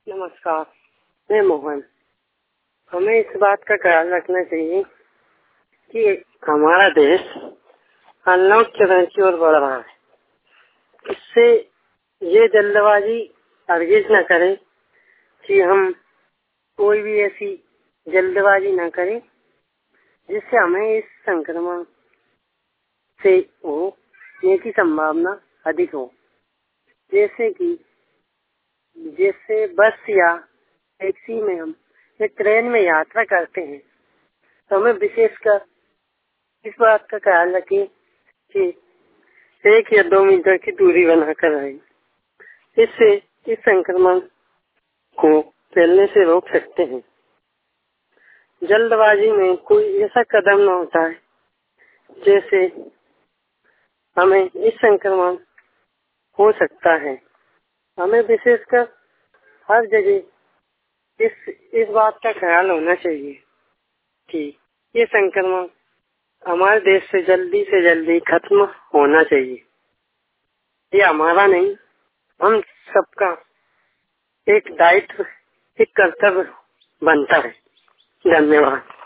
नमस्कार, मैं मोहन। हमें इस बात का ख्याल रखना चाहिए कि हमारा देश अनलॉक चरण की ओर बढ़ रहा है। इससे ये जल्दबाजी हरगिज न करें कि हम कोई भी ऐसी जल्दबाजी न करें जिससे हमें इस संक्रमण से होने की संभावना अधिक हो। जैसे बस या टैक्सी में हम या ट्रेन में यात्रा करते हैं तो हमें विशेषकर इस बात का ख्याल रखें कि 1 या 2 मीटर की दूरी बनाकर रहें। इससे इस संक्रमण को फैलने से रोक सकते हैं। जल्दबाजी में कोई ऐसा कदम न उठाए जैसे हमें इस संक्रमण हो सकता है। हमें विशेषकर हर जगह इस बात का ख्याल होना चाहिए कि ये संक्रमण हमारे देश से जल्दी खत्म होना चाहिए। ये हमारा नहीं, हम सबका एक दायित्व, एक कर्तव्य बनता है। धन्यवाद।